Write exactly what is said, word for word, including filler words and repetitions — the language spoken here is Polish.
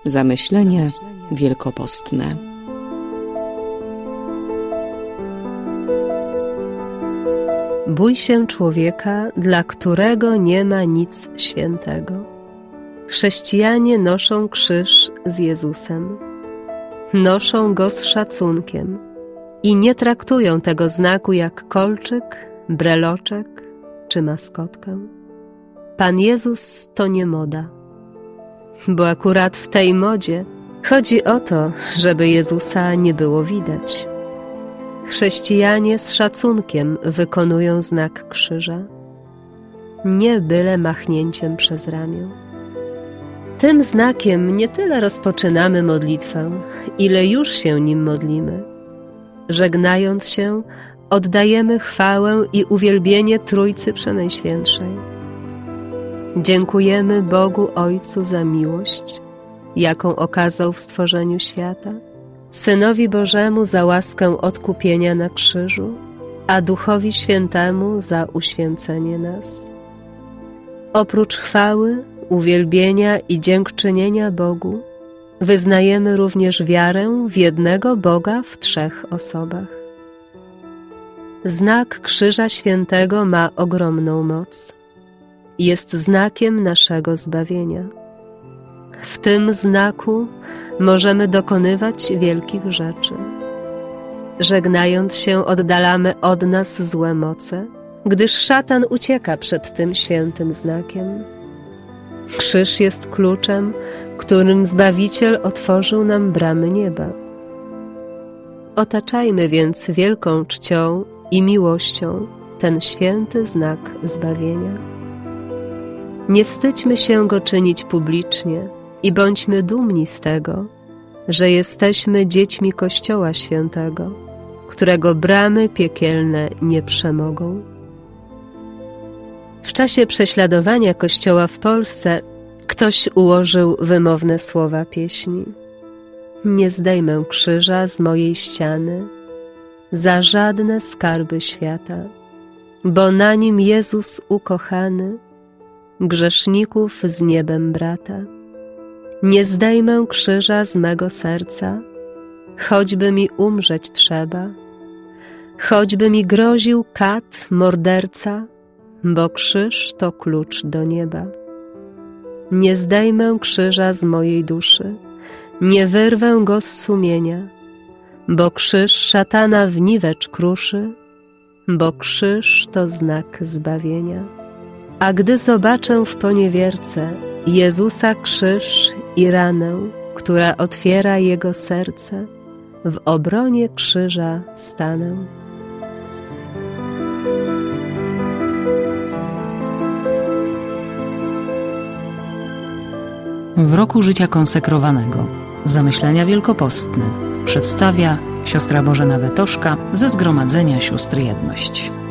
Zamyślenie wielkopostne. Bój się człowieka, dla którego nie ma nic świętego. Chrześcijanie noszą krzyż z Jezusem. Noszą go z szacunkiem i nie traktują tego znaku jak kolczyk, breloczek czy maskotkę. Pan Jezus to nie moda, bo akurat w tej modzie chodzi o to, żeby Jezusa nie było widać. Chrześcijanie z szacunkiem wykonują znak krzyża, nie byle machnięciem przez ramię. Tym znakiem nie tyle rozpoczynamy modlitwę, ile już się nim modlimy. Żegnając się, oddajemy chwałę i uwielbienie Trójcy Przenajświętszej. Dziękujemy Bogu Ojcu za miłość, jaką okazał w stworzeniu świata, Synowi Bożemu za łaskę odkupienia na krzyżu, a Duchowi Świętemu za uświęcenie nas. Oprócz chwały, uwielbienia i dziękczynienia Bogu, wyznajemy również wiarę w jednego Boga w trzech osobach. Znak Krzyża Świętego ma ogromną moc. Jest znakiem naszego zbawienia. W tym znaku możemy dokonywać wielkich rzeczy. Żegnając się, oddalamy od nas złe moce, gdyż szatan ucieka przed tym świętym znakiem. Krzyż jest kluczem, którym Zbawiciel otworzył nam bramy nieba. Otaczajmy więc wielką czcią i miłością ten święty znak zbawienia. Nie wstydźmy się go czynić publicznie i bądźmy dumni z tego, że jesteśmy dziećmi Kościoła Świętego, którego bramy piekielne nie przemogą. W czasie prześladowania Kościoła w Polsce ktoś ułożył wymowne słowa pieśni. Nie zdejmę krzyża z mojej ściany za żadne skarby świata, bo na nim Jezus ukochany grzeszników z niebem brata. Nie zdejmę krzyża z mego serca, choćby mi umrzeć trzeba, choćby mi groził kat, morderca, bo krzyż to klucz do nieba. Nie zdejmę krzyża z mojej duszy, nie wyrwę go z sumienia, bo krzyż szatana w niwecz kruszy, bo krzyż to znak zbawienia. A gdy zobaczę w poniewierce Jezusa krzyż i ranę, która otwiera Jego serce, w obronie krzyża stanę. W roku życia konsekrowanego Zamyślenia wielkopostne przedstawia siostra Bożena Wetoszka ze Zgromadzenia Sióstr Jedność.